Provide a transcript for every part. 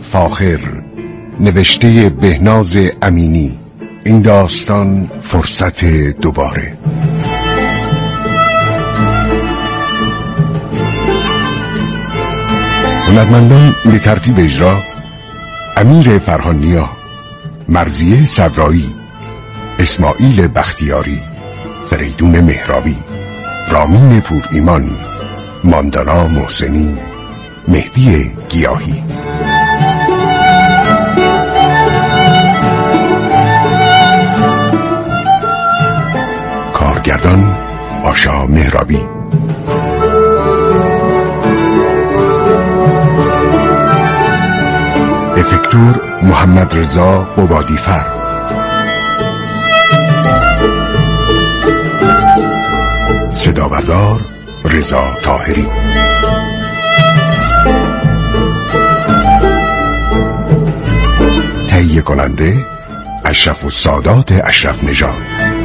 فاخر، نوشته بهناز امینی. این داستان فرصت دوباره. هنرمندان به ترتیب اجرا: امیر فرهانیا، مرضیه صبرایی، اسماعیل بختیاری، فریدون مهرابی، رامین پور ایمان، ماندانا محسنی، مهدی گیاهی. کارگردان آشا مهرابی. افکتور محمد رضا قبادیفر. صدابردار رضا طاهری. تهیه کننده اشرف السادات اشرف نژاد.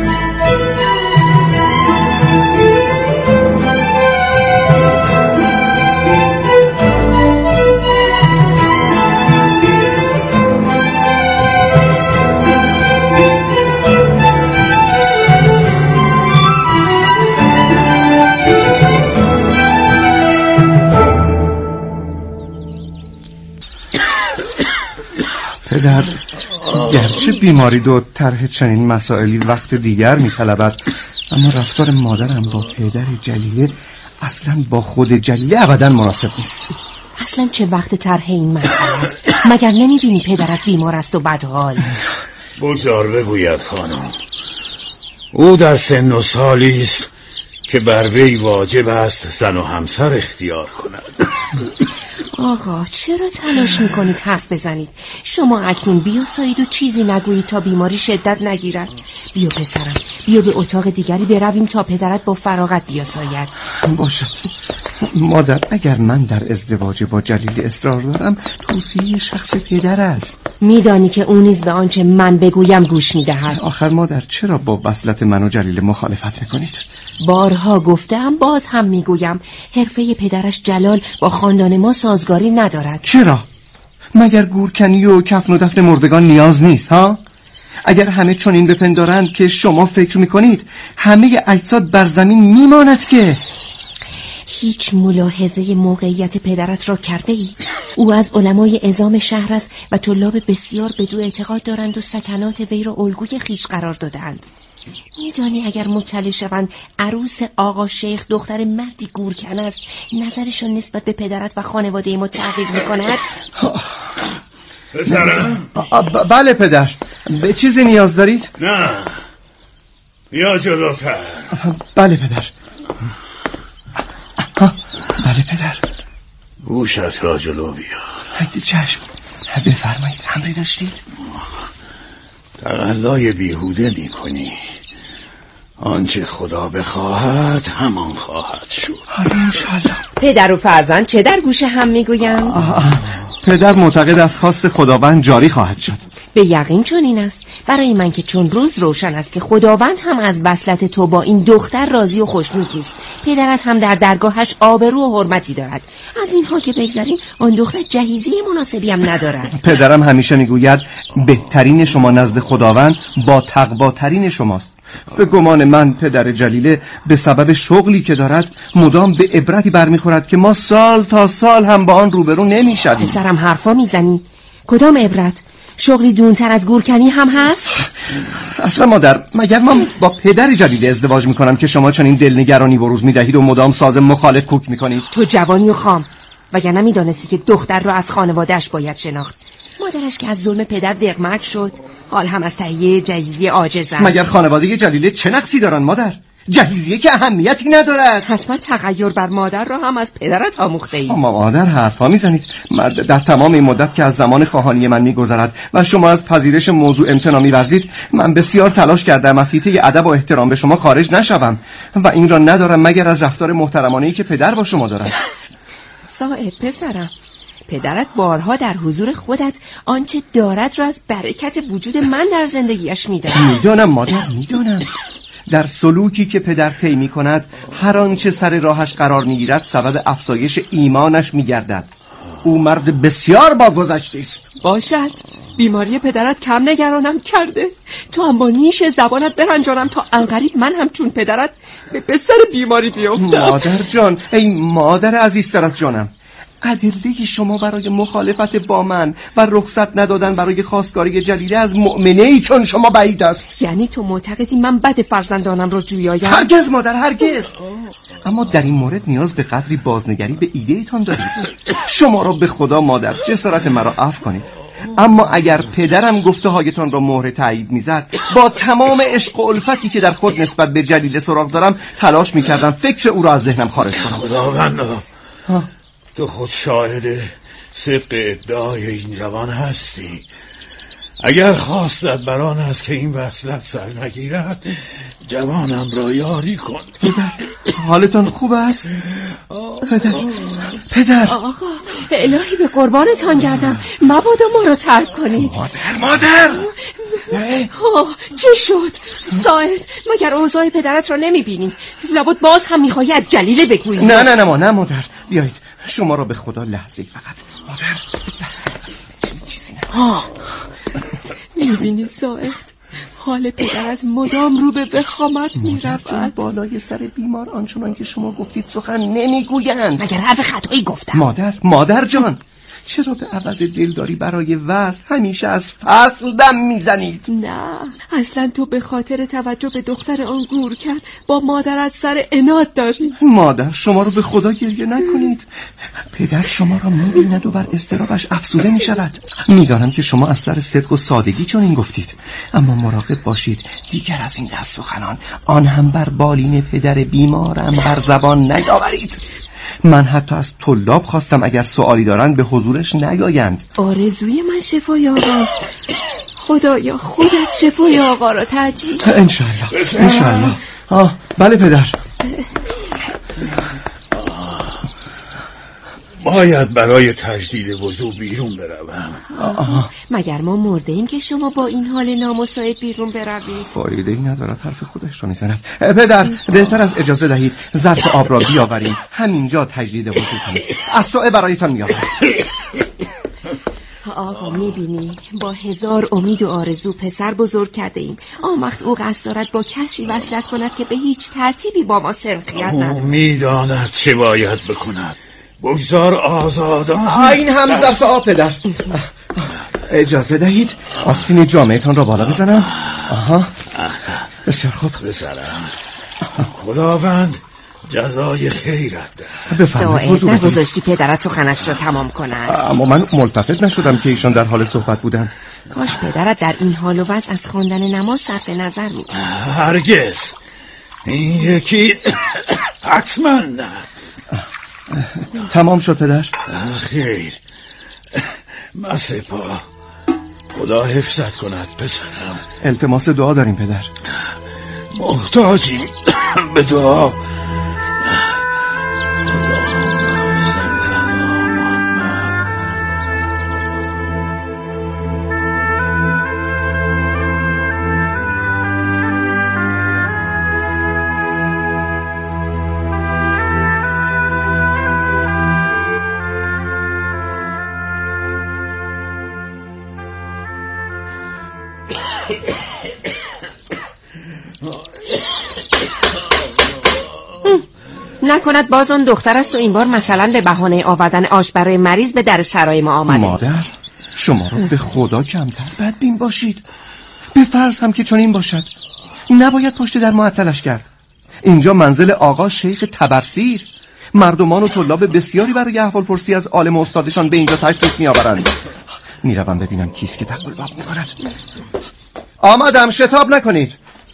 پدر، گرچه بیماری دو طرح چنین مسائلی وقت دیگر می‌طلبد، اما رفتار مادرم با پدر جلیله اصلا با خود جلیله ابدا مناسب نیست. اصلا چه وقت طرح این مسئله است؟ مگر نمی‌بینی پدرت بیمار است و بدحال؟ بگذار بگوید خانم. او در سن و سالی است که بر وی واجب است زن و همسر اختیار کند. آقا چرا تلاش میکنید حرف بزنید؟ شما اکنون بیاسایید و چیزی نگویید تا بیماری شدت نگیرد. بیا پسرم، بیا به اتاق دیگری برویم تا پدرت با فراغت بیاساید. باشد مادر، اگر من در ازدواج با جلیل اصرار دارم توصیه شخص پدر است. میدانی که اون نیز به آنچه من بگویم گوش میدهد. آخر مادر چرا با وصلت من و جلیل مخالفت میکنید؟ بارها گفتم، باز هم میگویم، حرفه پدرش جلال با خاندان ما سازگاری ندارد. چرا؟ مگر گورکنی و کفن و دفن مردگان نیاز نیست ها؟ اگر همه چنین بپندارند که شما فکر میکنید، همه اجساد بر زمین میماند که. هیچ ملاحظه موقعیت پدرت را کرده ای؟ او از علمای عظام شهر است و طلاب بسیار به دو اعتقاد دارند و سکنات وی را الگوی خیش قرار دادند. میدانی اگر مطلع شوند عروس آقا شیخ دختر مردی گورکن است، نظرشون نسبت به پدرت و خانواده ما تغییر میکند؟ پسرم. بله پدر، به چیزی نیاز دارید؟ نه، بیا جلوتر. بله پدر. بله پدر. گوشت را جلو بیار. چشم. بفرمایید. امری داشتید؟ تقلای بیهوده می کنی. آنچه خدا بخواهد همان خواهد شد. انشالله. پدر و فرزند چه در گوش هم میگویند؟ پدر معتقد از خواست خداوند جاری خواهد شد. به یقین چنین است. برای من که چون روز روشن است که خداوند هم از وصلت تو با این دختر راضی و خوشنود نیست. پدرت هم در درگاهش آبرو و حرمتی دارد. از اینها که بگذاریم، آن دختر جهیزی مناسبی هم ندارد. پدرم همیشه میگوید بهترین شما نزد خداوند با تقواترین شماست. به گمان من پدر جلیله به سبب شغلی که دارد مدام به عبرتی برمیخورد که ما سال تا سال هم با آن روبرو نمیشویم. پسرم حرفا میزنی. کدام عبرت؟ شغلی دونتر از گورکنی هم هست؟ اصلا مادر، مگر من با پدر جلیله ازدواج میکنم که شما چنین دلنگرانی بروز میدهید و مدام ساز مخالف کوک میکنید؟ تو جوانی و خام، وگرنه میدانستی که دختر را از خانوادهش باید شناخت. مادرش که از ظلم پدر دغمرد شد، حال هم از تهیه جهیزیه عاجزند. مگر خانواده جلیله چه نقصی دارن مادر؟ جهیزیه که اهمیتی ندارد. حتما تغییر بر مادر را هم از پدرت آموخته ای. اما مادر حرفا میزنید. در تمام این مدت که از زمان خواهانی من میگذرد و شما از پذیرش موضوع امتناع می‌ورزید، من بسیار تلاش کردم از حیطه ادب و احترام به شما خارج نشوم و این را ندارم مگر از رفتار محترمانه‌ای که پدر با شما دارد. صاحب پسرم، پدرت بارها در حضور خودت آنچه دارد را از برکت وجود من در زندگیش می‌دهد. میدانم مادر، میدانم. در سلوکی که پدر طی می‌کند هر آنچه سر راهش قرار می‌گیرد سبب افزایش ایمانش می‌گردد. او مرد بسیار با گذشته است. باشد، بیماری پدرت کم نگرانم کرده. تو اما نیش زبانت برنجانم تا انقریب من هم چون پدرت به سر بیماری بیفتم. مادر جان، ای مادر عزیزتر از جانم، ادله شما برای مخالفت با من و رخصت ندادن برای خواستگاری جلیله از مؤمنه‌ای چون شما بعید است. یعنی تو معتقدی من بد فرزندانم رو جویایم؟ هرگز مادر، هرگز. اما در این مورد نیاز به قدری بازنگری به ایده ایتان دارید. شما را به خدا مادر جسارت مرا عفو کنید، اما اگر پدرم گفته هایتان را مهر تایید میزد، با تمام عشق و الفتی که در خود نسبت به جلیله سراغ دارم تلاش میکردم فکر او را از ذهنم خارج کنم. خداوندا، تو خود شاهد صدق ادعای این جوان هستی. اگر خواستت بران است که این وصلت سر نگیرد، جوانم را یاری کن. پدر، حالتان خوب است؟ پدر. آقا، الهی به قربانتان گردم، مبادا ما رو ترک کنید. مادر. چه شد؟ ساعد، مگر اوضاع پدرت را نمیبینی؟ لابد باز هم میخوایی از جلیله بگویی. نه مادر، بیایید، شما را به خدا لحظه فقط. مادر، لحظه چیزی نه. میبینی ساعد، حال پدرت مدام رو به وخامت میرود. بالای سر بیمار آنچنان که شما گفتید سخن نمیگویند. مگر حرف خطایی گفتم؟ مادر جان، چرا به عوض دلداری برای وصل همیشه از فصل دم میزنید؟ نه، اصلا تو به خاطر توجه به دختر آن گورکر با مادرت سر عناد داری. مادر، شما رو به خدا گریه نکنید. پدر شما را میبیند و بر اضطرابش افسوده میشود. میدانم که شما از سر صدق و سادگی چنین گفتید، اما مراقب باشید دیگر از این دست سخنان، آن هم بر بالین پدر بیمارم، بر زبان نیاورید. من حتی از طلاب خواستم اگر سوالی دارند به حضورش نیایند. آرزوی من شفای آقاست. خدایا خودت شفای آقا را تعجیل. انشالله. بله پدر. باید برای تجدید وضو بیرون بروم. مگر ما مرده این که شما با این حال نامساعد بیرون بروید؟ فایده ای ندارد حرف خودش را میزند. پدر، بهتر از اجازه دهید ظرف آب را بیاوریم، همینجا تجدید وضو کنید. عصا برایتان میآورم. آقا میبینی، با 1000 امید و آرزو پسر بزرگ کرده ایم. آن وقت او قصد دارد با کسی وصلت کند که به هیچ ترتیبی با ما سرخیت ندارد. میداند چه باید بکند. بگذار آزادان. این هم ظرف آب پدر. اجازه دهید آستین جامعتان را بالا بزنم. بسیار خوب. بسرم. خداوند جزای خیرت ده. ساعد، نگذاشتی پدرت سخنش را تمام کند. اما من ملتفت نشدم که ایشان در حال صحبت بودند. کاش پدرت در این حال و وضع از خواندن نماز صرف نظر می‌کرد. هرگز. این یکی حتما نه. تمام شد پدر؟ خیر، مسپا. خدا حفظت کند پسرم. التماس دعا داریم پدر. محتاجیم به دعا. نکند باز اون دختر است و این بار مثلا به بهانه آوردن آش برای مریض به در سرای ما آمده. مادر، شما رو به خدا کمتر بدبین باشید. به فرض هم که چون این باشد، نباید پشت در معطلش کرد. اینجا منزل آقا شیخ تبرسی است. مردمان و طلاب بسیاری برای احوالپرسی از عالم و استادشان به اینجا تشریف میآورند. میروم ببینم کیست که دقل باب میکند. آمدم، شتاب نکنید.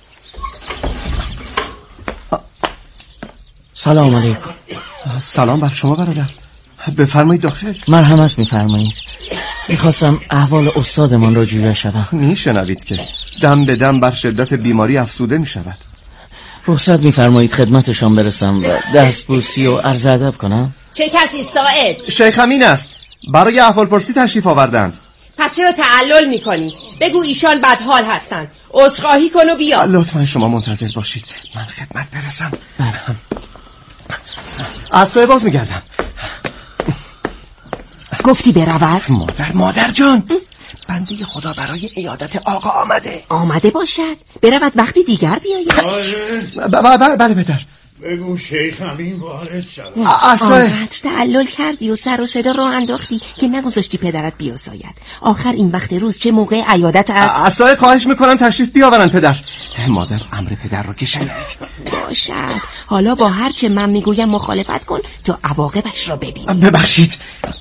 سلام علیکم. سلام بر شما برادر. بفرمایید داخل. مرحمت میفرمایید. میخواستم احوال استادمان را جویا شدم. میشنوید که دم به دم بر شدت بیماری افسوده میشود. رخصت میفرمایید خدمتشان برسم و دستبوسی و عرض ادب کنم؟ چه کسی ساعد؟ شیخ امین است. برای احوالپرسی تشریف آوردند. پس چرا تعلل میکنی؟ بگو ایشان بدحال هستند. عذرخواهی کن و بیا. لطفا شما منتظر باشید، من خدمت برسم. عصای باز میگردم. گفتی برود؟ مادر جان، بنده خدا برای عیادت آقا آمده باشد. برود وقتی دیگر بیاید. بله پدر. بگو شیخ همین وارد شد. آنقدر تعلل کردی و سر و صدا راه انداختی که نگذاشتی پدرت بیاساید. آخر این وقت روز چه موقع عیادت است؟ عصای خواهش میکنم تشریف بیاورن پدر. مادر امر پدر رو که شنید. باشد. حالا با هر چه من میگویم مخالفت کن تا عواقبش را ببین. ببخشید.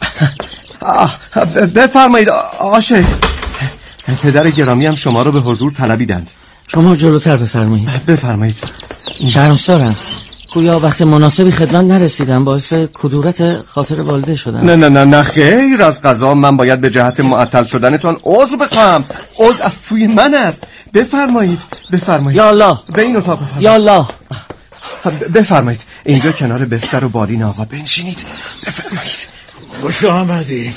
بفرمایید آقا شیخ. پدر گرامی هم شما رو به حضور طلبیدند. شما جلوتر بفرمایید. بفرمایید. شرمسارم. گویا وقت مناسبی خدمت نرسیدم، باعث کدورت خاطر والده شدم. نه خیر از قضا من باید به جهت معطل شدنتان عذر بخواهم. عذر از سوی من است. بفرمایید. یا الله. به این اتاق بفرمایید. یا الله. بفرمایید اینجا کنار بستر و بالین آقا بنشینید. بفرمایید. خوش آمدید.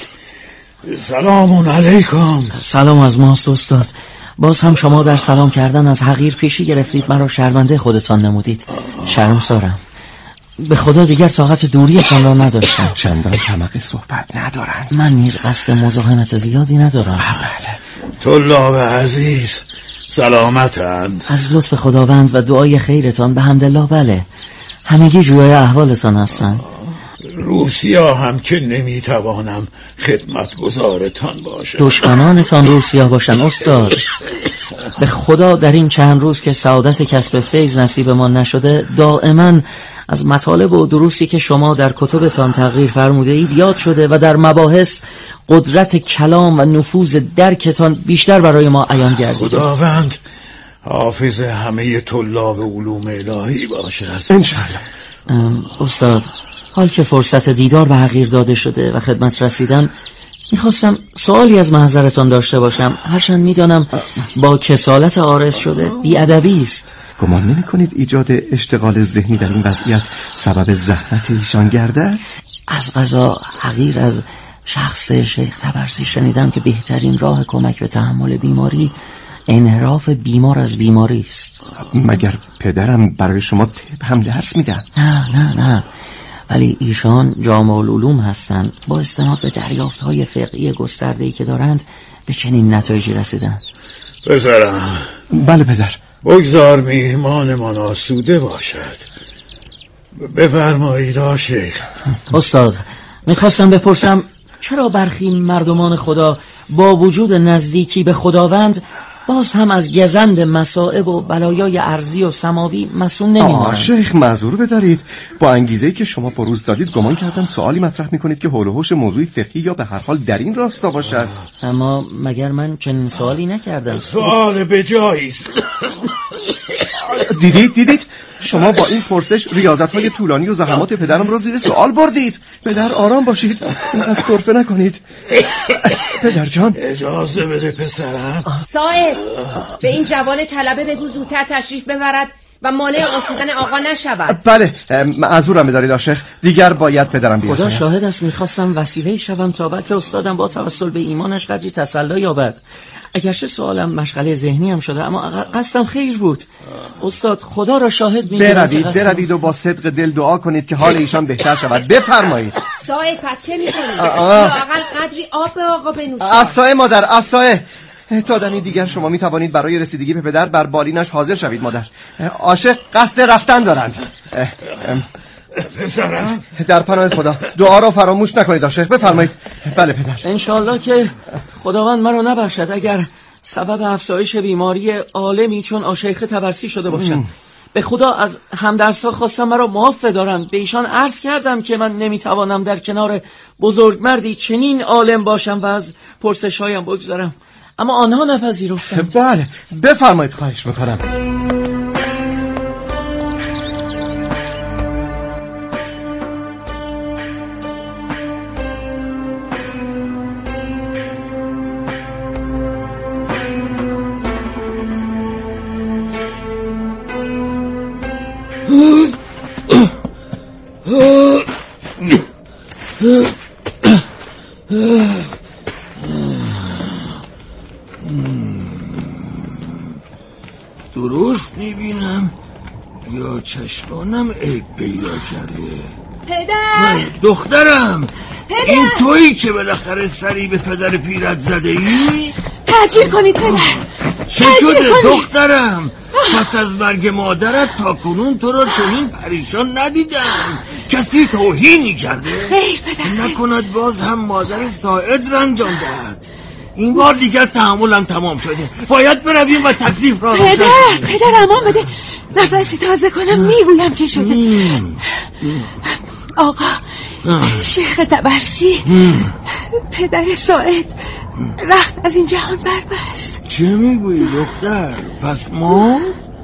سلام علیکم. سلام از ماست استاد. باز هم شما در سلام کردن از حقیر پیشی گرفتید، مرا شرمنده خودتان نمودید. شرمسارم. به خدا دیگر طاقت دوریتان را نداشتم. چندان طمع صحبت ندارند. من نیز قصد مزاحمت زیادی ندارم. بله. طلاب عزیز سلامتند. از لطف خداوند و دعای خیرتان به حمدالله بله. همگی جویای احوالتان هستند. روسیا هم که نمیتوانم خدمتگزارتان باشم. دشمنانتان روسیا باشن استاد. به خدا در این چند روز که سعادت کسب فیض نصیب ما نشده، دائما از مطالب و دروسی که شما در کتبتان تغییر فرموده اید یاد شده و در مباحث قدرت کلام و نفوذ درکتان بیشتر برای ما عیان گردیده. خداوند حافظ همه طلاب علوم الهی باشد. انشاءالله. استاد، حال که فرصت دیدار به حقیر داده شده و خدمت رسیدم، میخواستم سوالی از محضرتان داشته باشم. هرچند میدانم با کسالت عارض شده بی‌ادبی است. گمان نمی کنید ایجاد اشتغال ذهنی در این وضعیت سبب زحمت ایشان گردد؟ از قضا حقیر از شخص شیخ تبرسی شنیدم که بهترین راه کمک به تحمل بیماری انحراف بیمار از بیماری است. مگر پدرم برای شما طب هم درس میدن؟ نه ولی ایشان جامع العلوم هستند. با استناد به دریافت‌های فقهی گسترده‌ای که دارند به چنین نتایجی رسیدند. پسرم. بله پدر. بگذار میهمانمان آسوده باشد. بفرمایید شیخ. استاد، میخواستم بپرسم چرا برخی مردمان خدا با وجود نزدیکی به خداوند باز هم از گزند مصائب و بلایای ارضی و سماوی مسئول نمی‌مانند؟ شیخ معذور بدارید. با انگیزه‌ای که شما بروز دادید گمان کردم سوالی مطرح می‌کنید که حول و حوش موضوعی فقهی یا به هر حال در این راستا باشد. اما مگر من چنین سوالی نکردم؟ سوال به جایی است. دیدید شما با این پرسش ریاضت‌های طولانی و زحمات پدرم رو زیر سوال بردید. پدر آرام باشید، اینقدر سرفه نکنید. پدر جان اجازه بده پسرم. صاحب به این جوان طلبه بگو زودتر تشریف ببرد و مانع آسودن آقا نشود. بله معذورم بدارید شیخ، دیگر باید پدرم بیاید. خدا شاهد است میخواستم وسیله شوم تا بلکه استادم با توسل به ایمانش قدری تسلی یابد. اگرچه سوالم مشغله ذهنی هم شده اما قصدم خیر بود. استاد خدا را شاهد میگیرم. بروید و با صدق دل دعا کنید که حال ایشان بهتر شود. بفرمایید. صاحب پس چه میکنید؟ لااقل قدری آب به آقا بنوشید. عصای مادر، عصای. تا دمی دیگر شما می توانید برای رسیدگی به پدر بر بالینش حاضر شوید مادر. عاشق قصد رفتن دارند. پسرم در پناه خدا دعا را فراموش نکنید عاشق. بفرمایید. بله پدر. انشالله که خداوند مرا نبخشد اگر سبب افزایش بیماری عالمی چون عاشق تبرسی شده باشم. به خدا از همدرسا خواستم مرا معاف دارم. به ایشان عرض کردم که من نمیتوانم در کنار بزرگمردی چنین عالم باشم و از پرسش‌هایم بگذارم، اما آنها نپذیرفتند. بله بفرمایید خواهش میکنم. درست میبینم یا چشمانم عیب پیدا کرده؟ پدر! دخترم! این تویی که بالاخره سری به پدر پیرت زده ای؟ ترجیح کنید پدر. چه شده دخترم؟ پس از مرگ مادرت تا کنون تو را چنین پریشان ندیدم. کسی توهینی کرده؟ خیر پدر. نکند باز هم مادر ساعد رنجان دهد. این بار دیگر تحملم تمام شده. باید برویم و تکلیف را پدر امان بده. نفسی تازه کنم میگویم چه شده. آقا شیخ تبرسی پدر ساعد رخت از این جهان بربست. چه میگویی دختر؟ پس ما؟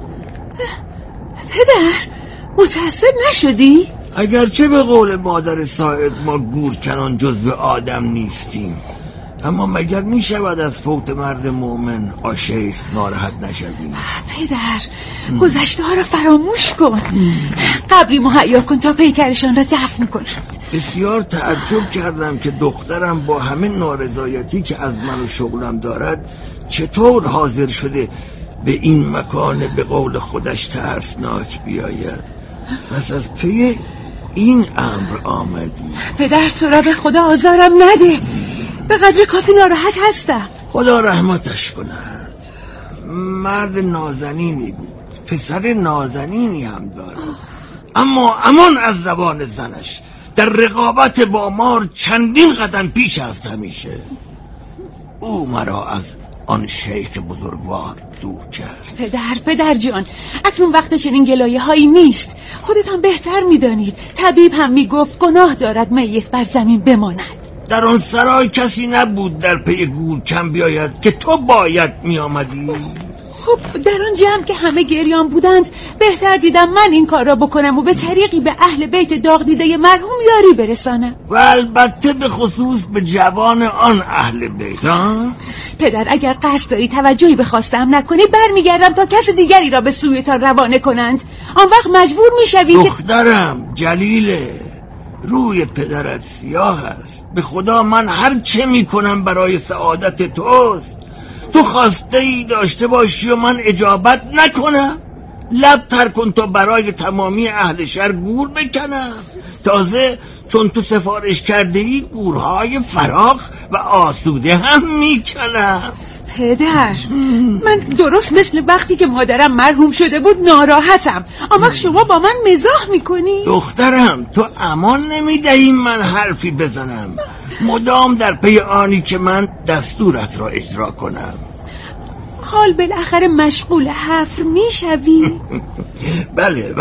پدر متأسف نشدی؟ اگرچه به قول مادر ساعد ما گورکنان جزو آدم نیستیم، اما مگر می شود از فوت مرد مؤمن آشیخ ناراحت نشویم؟ پدر گذشته ها را فراموش کن. قبری مهیا کن تا پیکرشان را دفن کنند. بسیار تعجب کردم که دخترم با همه نارضایتی که از من و شغلم دارد چطور حاضر شده به این مکان به قول خودش ترسناک بیاید. پس از پی این امر آمدی. پدر تو را به خدا آزارم نده. به قدر کافی ناراحت هستم. خدا رحمتش کند. مرد نازنینی بود، پسر نازنینی هم دارد، اما امان از زبان زنش. در رقابت با مار چندین قدم پیش است همیشه. او مرا از آن شیخ بزرگوار دور کرد. پدر جان اکنون وقت چنین گلایه هایی نیست. خودتان بهتر میدانید. طبیب هم میگفت گناه دارد میت بر زمین بماند. در آن سرای کسی نبود در پی گورکن بیاید که تو باید می آمدی. خب در آن جمع که همه گریان بودند بهتر دیدم من این کار را بکنم و به طریقی به اهل بیت داغ دیده مرحوم یاری برسانم. و البته به خصوص به جوان آن اهل بیت. پدر اگر قصد داری توجهی به خواستم نکنی برمیگردم تا کس دیگری را به سویتان روانه کنند. آن وقت مجبور میشوی. دخترم جلیله، روی پدرت سیاه است. به خدا من هر چه میکنم برای سعادت توست. تو خواسته ای داشته باشی و من اجابت نکنم؟ لب تر کن تا برای تمامی اهل شهر گور بکنم. تازه چون تو سفارش کرده ای گورهای فراخ و آسوده هم میکنم. پدر من درست مثل وقتی که مادرم مرحوم شده بود ناراحتم. اما شما با من مزاح میکنی؟ دخترم تو امان نمیدهی من حرفی بزنم. مدام در پی آنی که من دستورت را اجرا کنم. حال بالاخره مشغول حفر میشوی؟ بله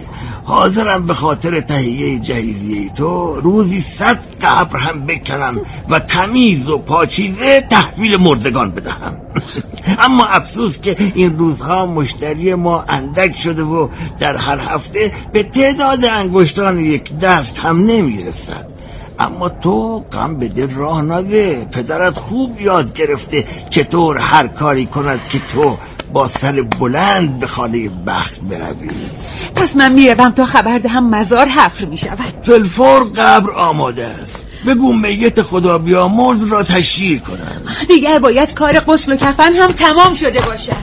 حاضرم به خاطر تهیه جهیزیه تو روزی 100 قبر هم بکنم و تمیز و پاکیزه تحویل مردگان بدهم. اما افسوس که این روزها مشتری ما اندک شده و در هر هفته به تعداد انگشتان یک دست هم نمیرسد. اما تو غم به دل راه نده. پدرت خوب یاد گرفته چطور هر کاری کند که تو با سر بلند به خانه بخت بروی. پس من میروم تا خبر دهم مزار حفر میشود. فلفور قبر آماده است. بگو میت خدا بیامرز را تشییع کنند. دیگر باید کار غسل و کفن هم تمام شده باشد.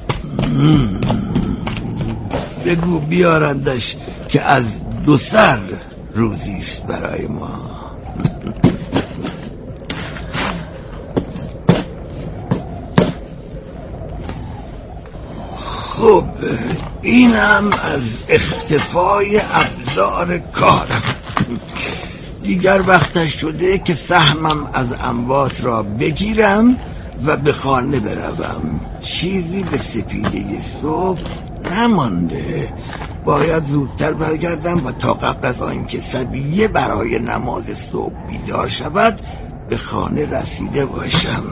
بگو بیارندش که از 2 سر روزی است برای ما. خب اینم از اختفای ابزار کارم. دیگر وقتش شده که سهمم از اموات را بگیرم و به خانه بروم. چیزی به سپیده صبح نمانده. باید زودتر برگردم و تا قبل از آنکه صبیه برای نماز صبح بیدار شود به خانه رسیده باشم.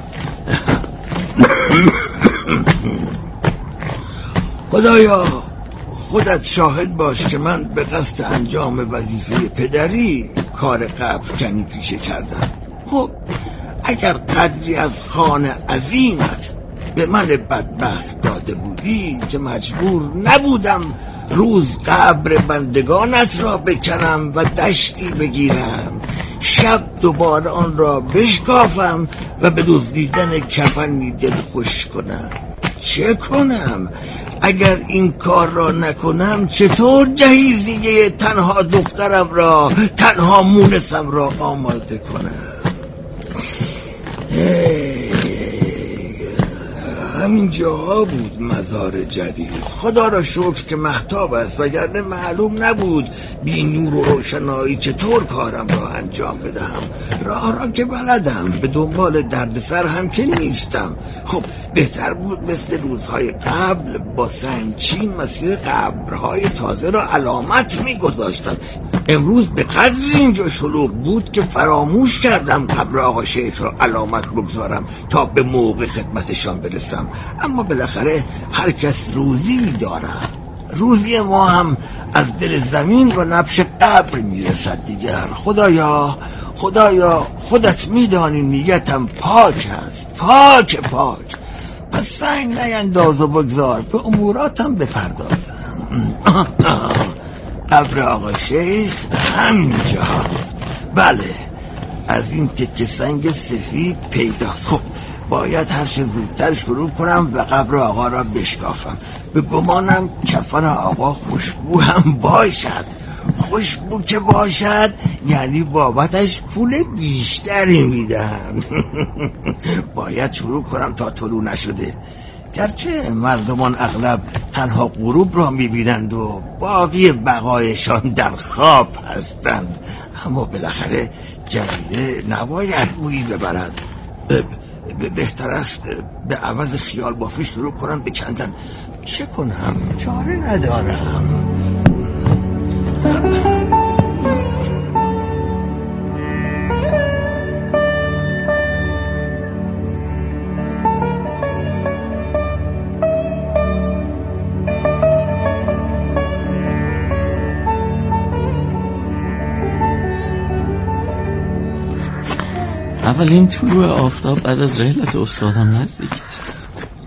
خدایا خودت شاهد باش که من به قصد انجام وظیفه پدری کار قبر کنی پیشه کردم. خب اگر قدری از خان عظیمت به من بدبخت داده بودی که مجبور نبودم روز قبر بندگانت را بکنم و دشتی بگیرم، شب دوباره آن را بشکافم و به دزدیدن کفنی دل خوش کنم، چه کنم؟ اگر این کار را نکنم چطور جهیزیه تنها دخترم را، تنها مونسم را آماده کنم؟ همین جاها بود مزار جدید. خدا را شکر که مهتاب است، وگرنه معلوم نبود بی نور و روشنایی چطور کارم را انجام بدهم. راه را که بلدم، به دنبال دردسر هم که نیستم. خب بهتر بود مثل روزهای قبل با سنگچین مسیر قبرهای تازه را علامت می‌گذاشتم. امروز به قدری اینجا شلوغ بود که فراموش کردم قبر آقا شیخ را علامت بگذارم تا به موقع خدمتشان برسم. اما بالاخره هر کس روزی دارد. روزی ما هم از دل زمین و نبش قبر میرسد دیگر. خدایا خودت میدانی نیتم پاک است، پاک. پس سنگ نینداز و بگذار به اموراتم بپردازم. قبر آقا شیخ همینجا هست. بله، از این تکه سنگ سفید پیداست. خب باید هر چه زودتر شروع کنم و قبر آقا را بشکافم. به گمانم کفن آقا خوشبو هم باشد. خوشبو که باشد یعنی بابتش پول بیشتری میدن. باید شروع کنم تا طلوع نشده. گرچه مردمان اغلب تنها غروب را میبینند و باقی بقایشان در خواب هستند، اما بالاخره جریده نباید بویی ببرد. بهتر است به عوض خیال بافی شروع کنم به کندن. چه کنم؟ چاره ندارم. اولین طلوع آفتاب بعد از رحلت استادم نزدیک است.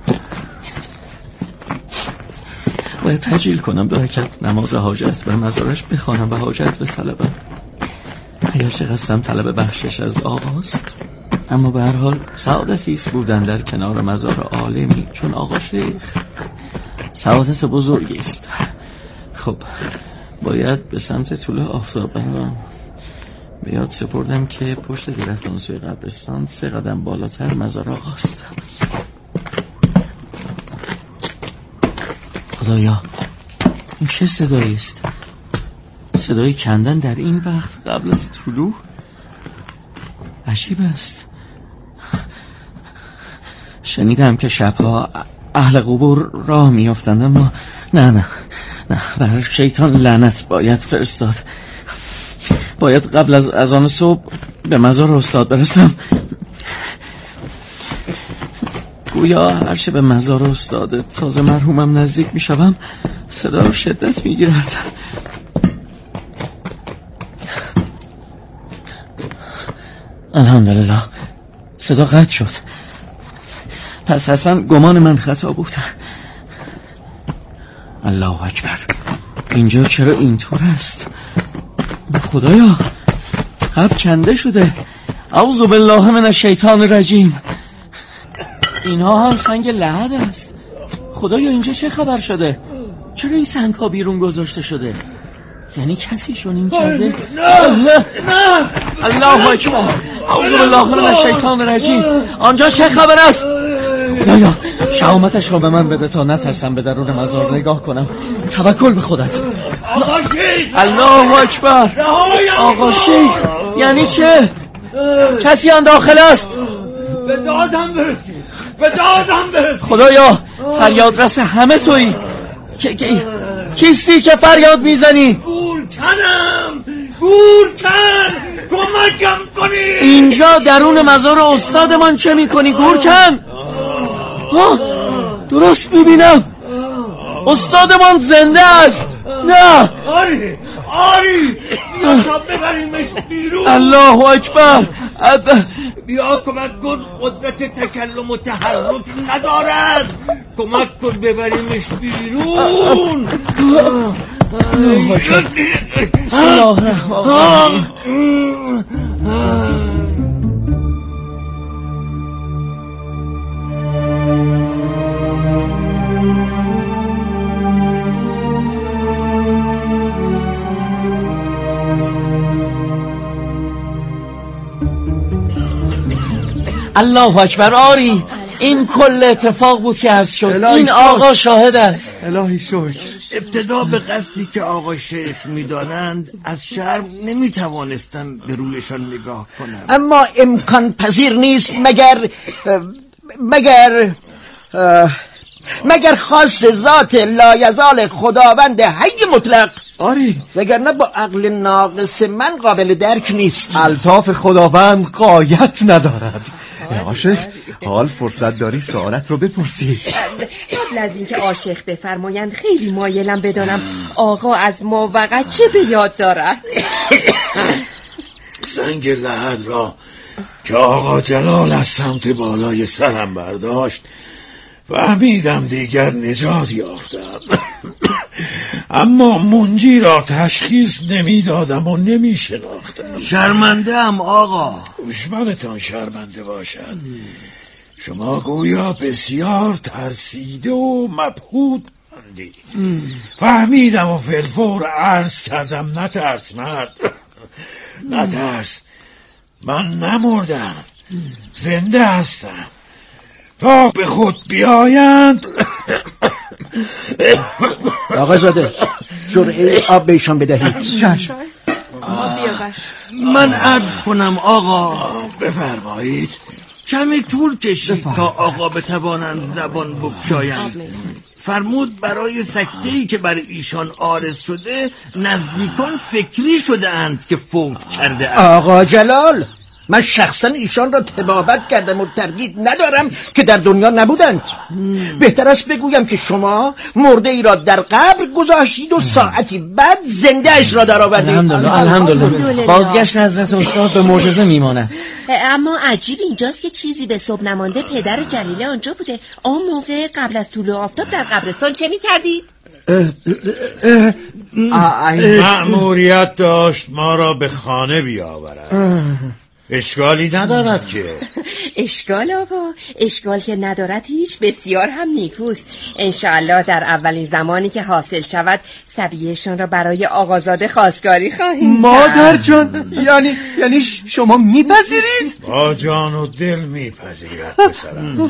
باید تجلیل کنم 2 رکعت نماز حاجت به مزارش بخوانم و حاجت به طلبم. اگرچه قصدم طلب بخشش از آقاست، اما به هر حال سعادتی است بودن در کنار مزار عالمی چون آقا شیخ. سعادت بزرگی است. خب باید به سمت طلوع آفتاب بروم. به یاد سپردم که پشت درختان سوی قبرستان 3 قدم بالاتر مزار آقاست. خدایا این چه صدایی است؟ صدای کندن در این وقت قبل از طلوع؟ عجیب است. شنیدم که شبها اهل قبور راه میافتند، اما نه بر شیطان لعنت باید فرستاد. باید قبل از اذان صبح به مزار استاد برسم. گویا هرچه به مزار استاد تازه مرحومم نزدیک می شوم صدا شدت می گیرد. الحمدلله صدا قطع شد. پس حتما گمان من خطا بود. الله اکبر، اینجا چرا اینطور است؟ خدایا قبر کنده شده. اعوذ بالله من الشیطان الرجیم. اینها هم سنگ لحد است. خدایا اینجا چه خبر شده؟ چرا این سنگ ها بیرون گذاشته شده؟ یعنی کسی شونین کرده؟ نه الله اکبر، اعوذ بالله من الشیطان الرجیم. آنجا چه خبر است؟ خدایا شهامتش را به من بده تا نترسم به درون مزار نگاه کنم. توکل به خودت. آقا شیخ، الله اکبر. آقا شیخ یعنی چه؟ کسی آن داخل است؟ به دادم برسید. خدایا فریاد رس همه تویی. کیستی که فریاد میزنی؟ گورکنم، کمکم کنی. اینجا درون مزار استادمان چه میکنی گورکن؟ درست میبینم استادمان زنده است. نه آری بیا تا ببریمش بیرون. الله اکبر. بیا کمک کن، قدرت تکلم و تحرک ندارد. کمک کن ببریمش بیرون. بسم الله الرحمن الرحیم. الله اکبر. آری این کل اتفاق بود که از شد. این آقا شاهد است. الهی شکر. ابتدا به قصدی که آقا شیخ می‌دانند از شرم نمیتوانستم به رویشان نگاه کنم، اما امکان پذیر نیست مگر خاص ذات لایزال خداوند حی مطلق. آری وگرنه با عقل ناقص من قابل درک نیست. الطاف خداوند غایت ندارد. عاشق حال فرصت داری سوالت رو بپرسی. قبل از اینکه عاشق بفرمایند خیلی مایلم بدانم آقا از ما وقت چه به یاد دارد. سنگ لحد را که آقا جلال از سمت بالای سرم برداشت فهمیدم دیگر نجات یافتم. اما منجی را تشخیص نمیدادم و نمیشناختم. شرمنده ام آقا. دشمنتان شرمنده باشد. شما گویا بسیار ترسیده و مبهوت ماندی. فهمیدم و فلفور عرض کردم نترس مرد، نترس، من نمردم، زنده هستم. تا به خود بیایند. آقا زاده جرعه آب بهشان بدهید. چشم. من عرض کنم آقا. بفرمایید. کمی طول کشید تا آقا بتوانند زبان بگشایند. فرمود برای سکته‌ای که برای ایشان عارض شده نزدیکان فکری شده اند که فوت کرده اند. آقا جلال من شخصا ایشان را تبابت کردم و تردید ندارم که در دنیا نبودند. بهتر است بگویم که شما مرده ای را در قبر گذاشتید و ساعتی بعد زنده اش را در آوردید. الحمدلله. بازگشت حضرت استاد به معجزه میماند. اما عجیب اینجاست که چیزی به صبح نمانده پدر جلیله آنجا بوده. آن موقع قبل از طلوع آفتاب در قبرستان چه میکردید؟ مأموریت داشت ما را به خانه بیاورد. اشکالی ندارد که. اشکال آقا، اشکال که ندارد هیچ، بسیار هم نیکوست. انشاءالله در اولین زمانی که حاصل شود سبیهشان را برای آقازاده خواستگاری خواهیم. مادر جان یعنی شما میپذیرید؟ با جان و دل میپذیرد پسرم.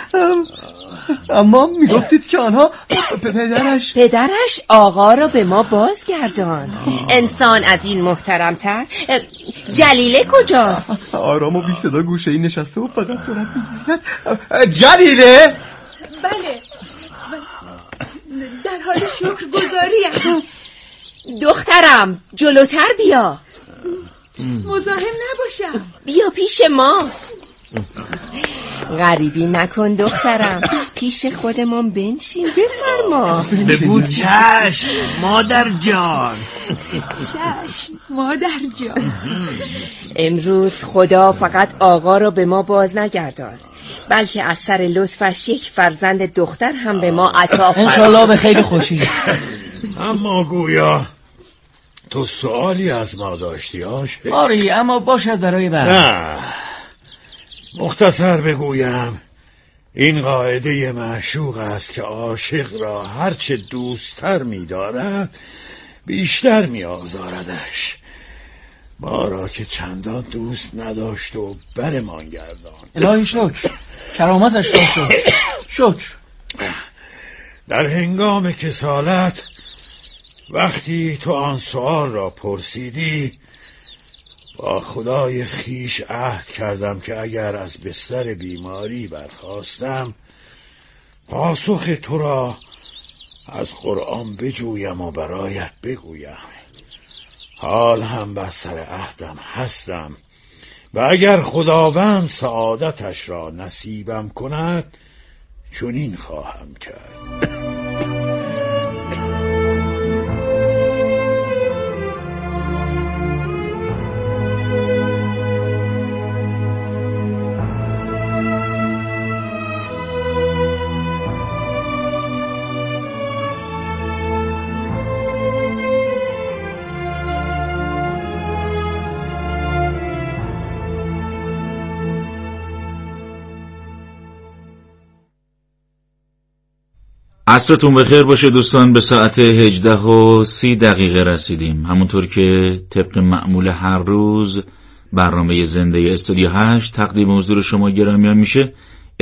اما میگفتید که آنها پدرش آقا را به ما بازگرداند. انسان از این محترمتر. جلیله کجاست؟ آرام و بی صدا گوشه ای نشسته و فقط دارد میگوید جلیله. بله در حال شکرگزاریم. دخترم جلوتر بیا. مزاحم نباشم. بیا پیش ما. غریبی نکن دخترم، پیش خودمان بنشین. بفرما. بگو چشم مادر جان. چشم مادر جان. امروز خدا فقط آقا را به ما باز نگردان، بلکه از سر لطفش یک فرزند دختر هم به ما عطا فرمود. انشالله به خیلی خوشی. اما گویا تو سوالی از ما داشتی عاشق؟ آری اما باشد برای بعد. نه مختصر بگویم این قاعده معشوق است که عاشق را هرچه دوستتر می‌دارد بیشتر می‌آزاردش. ما را که چندان دوست نداشت و برمان گردان. الهی شکر، کرامتش را شکر. در هنگام کسالت وقتی تو آن سؤال را پرسیدی با خدای خیش عهد کردم که اگر از بستر بیماری برخاستم پاسخ تو را از قرآن بجویم و برایت بگویم. حال هم بر سر عهدم هستم و اگر خداوند سعادتش را نصیبم کند چنین خواهم کرد. عصرتون بخیر باشه دوستان. به ساعت 18:30 رسیدیم. همونطور که طبق معمول هر روز برنامه زنده استودیو 8 تقدیم حضور شما گرامیان میشه